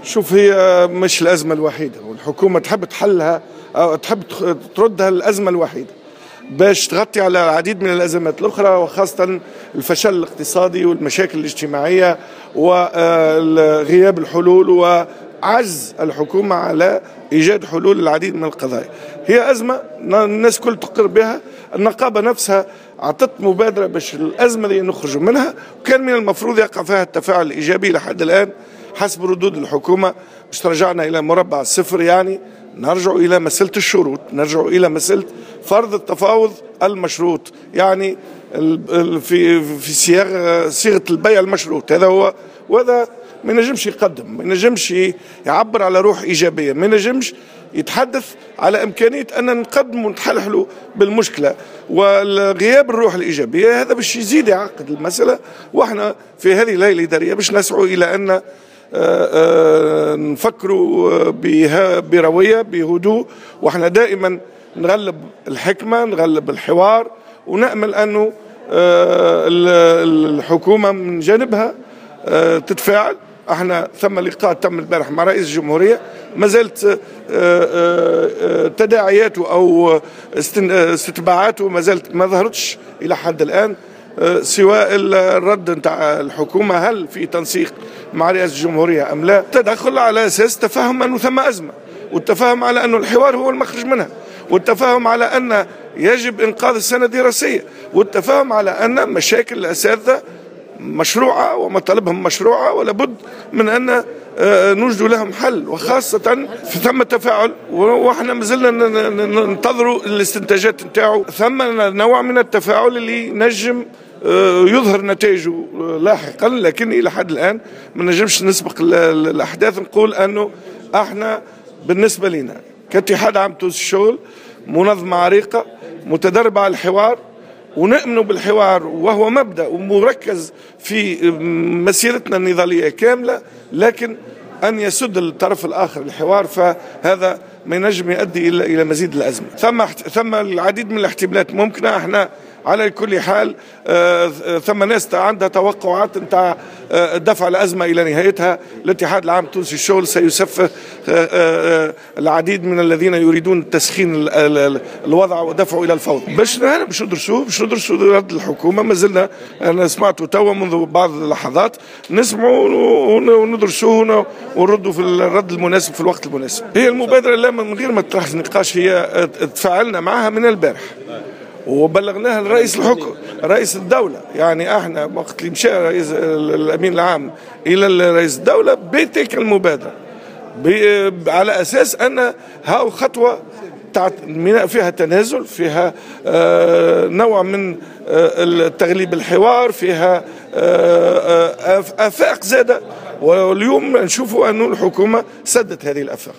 شوف، هي مش الأزمة الوحيدة، والحكومة تحب تحلها أو تحب تردها الأزمة الوحيدة باش تغطي على العديد من الأزمات الأخرى، وخاصة الفشل الاقتصادي والمشاكل الاجتماعية وغياب الحلول وعجز الحكومة على إيجاد حلول للعديد من القضايا. هي أزمة الناس كل تقر بها. النقابة نفسها أعطت مبادرة باش الأزمة دي نخرج منها، وكان من المفروض يقع فيها التفاعل الإيجابي. لحد الآن حسب ردود الحكومة باش ترجعنا إلى مربع الصفر، يعني نرجع إلى مسألة الشروط، نرجع إلى مسألة فرض التفاوض المشروط، يعني في صيغة البيع المشروط. هذا هو، وهذا ما ينجمش يقدم، ما ينجمش يعبر على روح إيجابية، ما ينجمش يتحدث على إمكانية أن نقدم ونتحلحلوا بالمشكلة. وغياب الروح الإيجابية هذا باش يزيد يعقد المسألة. وإحنا في هذه الليلة الإدارية باش نسعوا إلى أن نفكروا بروية بهدوء، وإحنا دائما نغلب الحكمة، نغلب الحوار، ونأمل أنه الحكومة من جانبها تتفاعل. احنا ثم لقاء تم البارح مع رئيس الجمهورية، ما زالت تداعياته او استتباعاته ما زالت ما ظهرتش الى حد الان، سواء الرد نتاع الحكومة هل في تنسيق مع رئيس الجمهورية ام لا، تدخل على اساس تفهم انه ثم ازمة، والتفاهم على انه الحوار هو المخرج منها، والتفاهم على ان يجب انقاذ السنة الدراسية، والتفاهم على ان مشاكل الاساتذة مشروعة ومطالبهم مشروعة ولابد من أن نوجد لهم حل، وخاصة ثم تفاعل. وإحنا مازلنا ننتظروا الاستنتاجات نتاعو. ثم نوع من التفاعل اللي نجم يظهر نتائجه لاحقا، لكن إلى حد الآن ما نجمش نسبق الأحداث. نقول أنه احنا بالنسبة لنا كاتحاد عام تونس الشغل منظمة عريقة متدربة على الحوار، ونؤمن بالحوار وهو مبدأ ومركز في مسيرتنا النضالية كاملة، لكن أن يسد الطرف الآخر الحوار فهذا ما ينجم يؤدي إلى مزيد الأزمة. ثم العديد من الاحتمالات ممكنة. احنا على كل حال ثم ناس عندها توقعات نتاع دفع الأزمة إلى نهايتها. الاتحاد العام التونسي الشغل سيسفه العديد من الذين يريدون تسخين الوضع ودفعه إلى الفوضى. باش ندرسوه رد الحكومة. ما زلنا، أنا سمعته توا منذ بعض اللحظات، نسمعوا وندرسوه ونردوا في الرد المناسب في الوقت المناسب. هي المبادرة لا من غير ما تطرح نقاش، هي تفاعلنا معها من البارح وبلغناها لرئيس رئيس الدولة. يعني احنا وقت اللي مشى رئيس الأمين العام إلى رئيس الدولة بتلك المبادرة على أساس أن هاو خطوة فيها تنازل، فيها نوع من تغليب الحوار، فيها آفاق زادة، واليوم نشوفوا أن الحكومة سدت هذه الآفاق.